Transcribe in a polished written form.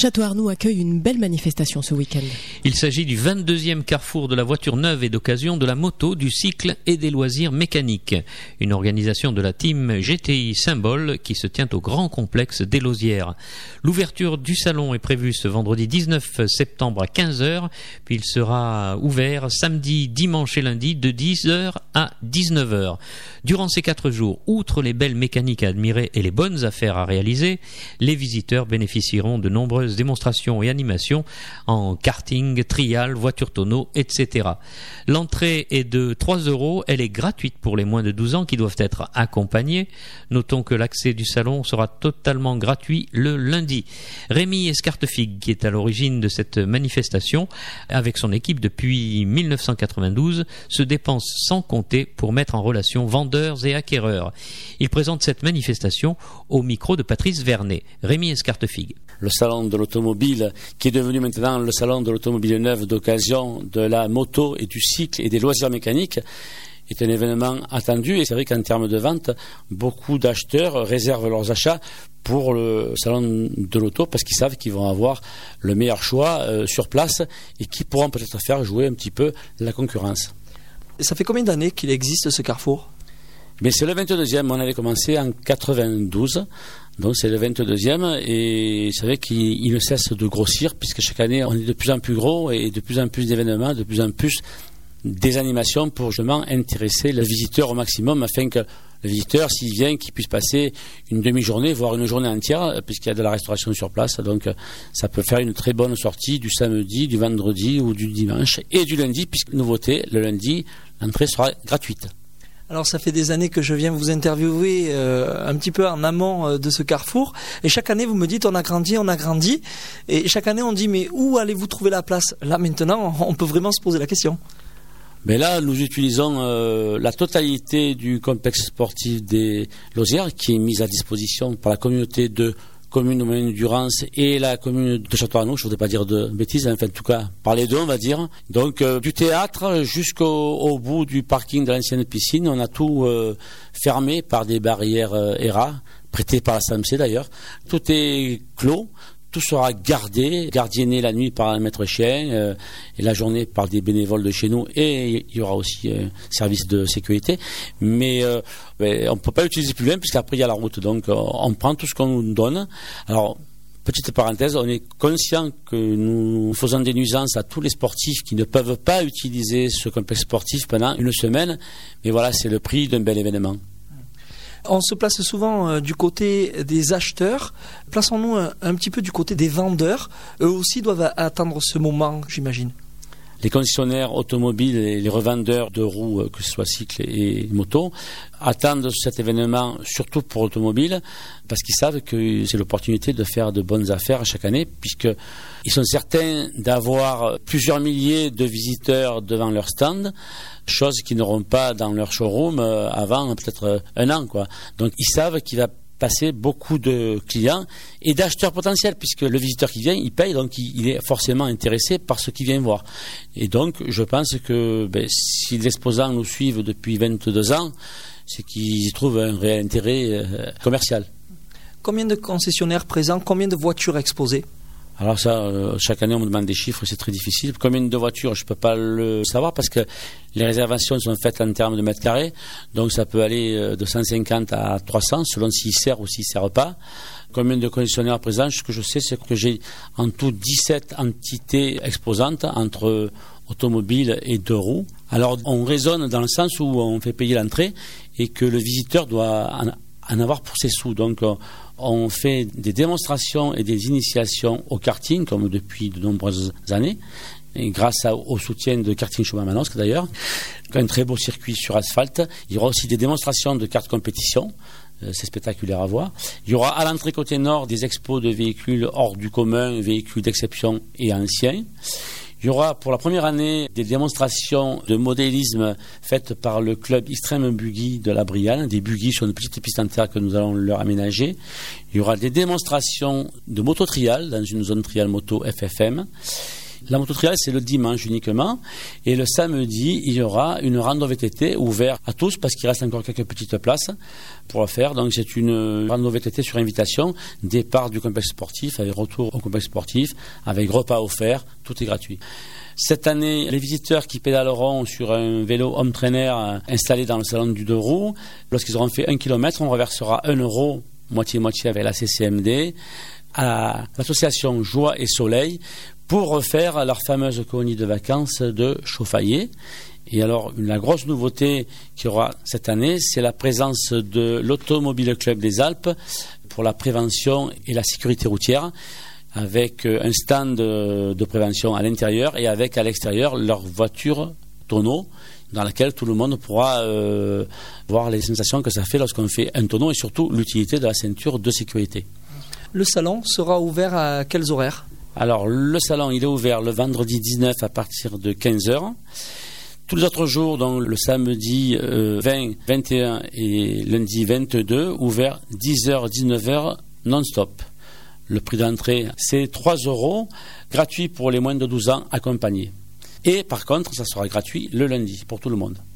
Château-Arnoux accueille une belle manifestation ce week-end. Il s'agit du 22e carrefour de la voiture neuve et d'occasion, de la moto, du cycle et des loisirs mécaniques. Une organisation de la team GTI Symbole qui se tient au grand complexe des Lausières. L'ouverture du salon est prévue ce vendredi 19 septembre à 15h, puis il sera ouvert samedi, dimanche et lundi de 10h à 19h. Durant ces 4 jours, outre les belles mécaniques à admirer et les bonnes affaires à réaliser, les visiteurs bénéficieront de nombreuses démonstrations et animations en karting, trial, voiture tonneau, etc. L'entrée est de 3 €, elle est gratuite pour les moins de 12 ans qui doivent être accompagnés. Notons que l'accès du salon sera totalement gratuit le lundi. Rémi Escartefig, qui est à l'origine de cette manifestation, avec son équipe depuis 1992, se dépense sans compter pour mettre en relation vendeurs et acquéreurs. Il présente cette manifestation au micro de Patrice Vernet. Rémi Escartefig. Le salon de l'automobile, qui est devenu maintenant le salon de l'automobile neuve d'occasion, de la moto et du cycle et des loisirs mécaniques, est un événement attendu. Et c'est vrai qu'en termes de vente, beaucoup d'acheteurs réservent leurs achats pour le salon de l'auto parce qu'ils savent qu'ils vont avoir le meilleur choix sur place et qui pourront peut-être faire jouer un petit peu la concurrence. Ça fait combien d'années qu'il existe ce carrefour ? Mais c'est le 22e, on avait commencé en 92, donc c'est le 22e et c'est vrai qu'il ne cesse de grossir puisque chaque année on est de plus en plus gros et de plus en plus d'événements, de plus en plus des animations pour justement intéresser le visiteur au maximum afin que le visiteur, s'il vient, qu'il puisse passer une demi-journée, voire une journée entière puisqu'il y a de la restauration sur place, donc ça peut faire une très bonne sortie du samedi, du vendredi ou du dimanche et du lundi puisque nouveauté, le lundi, l'entrée sera gratuite. Alors ça fait des années que je viens vous interviewer un petit peu en amont de ce carrefour et chaque année vous me dites on a grandi et chaque année on dit mais où allez-vous trouver la place ? Là maintenant on peut vraiment se poser la question. Mais là nous utilisons la totalité du complexe sportif des Lausières qui est mise à disposition par la communauté de commune de Moyen-Durance et la commune de Château-Arnoux, je ne voudrais pas dire de bêtises, enfin en tout cas par les deux on va dire. Donc du théâtre jusqu'au bout du parking de l'ancienne piscine, on a tout fermé par des barrières ERA, prêtées par la SAMC d'ailleurs. Tout est clos. Tout sera gardienné la nuit par un maître chien et la journée par des bénévoles de chez nous et il y aura aussi un service de sécurité. Mais on ne peut pas l'utiliser plus loin puisqu'après il y a la route. Donc on prend tout ce qu'on nous donne. Alors, petite parenthèse, on est conscient que nous faisons des nuisances à tous les sportifs qui ne peuvent pas utiliser ce complexe sportif pendant une semaine. Mais voilà, c'est le prix d'un bel événement. On se place souvent du côté des acheteurs. Plaçons-nous un petit peu du côté des vendeurs. Eux aussi doivent attendre ce moment, j'imagine. Les concessionnaires automobiles et les revendeurs de roues, que ce soit cycle et moto, attendent cet événement surtout pour l'automobile parce qu'ils savent que c'est l'opportunité de faire de bonnes affaires chaque année puisqu'ils sont certains d'avoir plusieurs milliers de visiteurs devant leur stand, chose qu'ils n'auront pas dans leur showroom avant peut-être un an, quoi. Donc ils savent qu'il va passer beaucoup de clients et d'acheteurs potentiels puisque le visiteur qui vient, il paye, donc il est forcément intéressé par ce qu'il vient voir. Et donc je pense que si les exposants nous suivent depuis 22 ans, c'est qu'ils y trouvent un réel intérêt commercial. Combien de concessionnaires présents, combien de voitures exposées ? Alors ça, chaque année on me demande des chiffres, c'est très difficile. Combien de voitures, je ne peux pas le savoir parce que les réservations sont faites en termes de mètres carrés. Donc ça peut aller de 150 à 300 selon s'il sert ou s'il ne sert pas. Combien de concessionnaires présents ? Ce que je sais, c'est que j'ai en tout 17 entités exposantes entre automobiles et deux roues. Alors on raisonne dans le sens où on fait payer l'entrée et que le visiteur doit en avoir pour ses sous. Donc on fait des démonstrations et des initiations au karting, comme depuis de nombreuses années, et grâce au soutien de Karting Chaumont-Manosque d'ailleurs, un très beau circuit sur asphalte. Il y aura aussi des démonstrations de cartes compétition, c'est spectaculaire à voir. Il y aura à l'entrée côté nord des expos de véhicules hors du commun, véhicules d'exception et anciens. Il y aura pour la première année des démonstrations de modélisme faites par le club Extreme Buggy de la Brianne, des buggy sur une petite piste en terre que nous allons leur aménager. Il y aura des démonstrations de moto-trial dans une zone trial moto FFM. La moto-trial, c'est le dimanche uniquement. Et le samedi, il y aura une rando VTT ouverte à tous parce qu'il reste encore quelques petites places pour le faire. Donc, c'est une rando VTT sur invitation. Départ du complexe sportif avec retour au complexe sportif avec repas offerts. Tout est gratuit. Cette année, les visiteurs qui pédaleront sur un vélo home trainer installé dans le salon du 2 roues, lorsqu'ils auront fait 1 km, on reversera 1 euro, moitié-moitié avec la CCMD, à l'association Joie et Soleil pour refaire leur fameuse colonie de vacances de Chauffaillé. Et alors, la grosse nouveauté qu'il y aura cette année, c'est la présence de l'Automobile Club des Alpes pour la prévention et la sécurité routière, avec un stand de prévention à l'intérieur et avec à l'extérieur leur voiture tonneau dans laquelle tout le monde pourra voir les sensations que ça fait lorsqu'on fait un tonneau et surtout l'utilité de la ceinture de sécurité. Le salon sera ouvert à quels horaires ? Alors, le salon, il est ouvert le vendredi 19 à partir de 15h. Tous les autres jours, donc le samedi 20, 21 et lundi 22, ouvert 10h, 19h non-stop. Le prix d'entrée, c'est 3 euros, gratuit pour les moins de 12 ans accompagnés. Et par contre, ça sera gratuit le lundi pour tout le monde.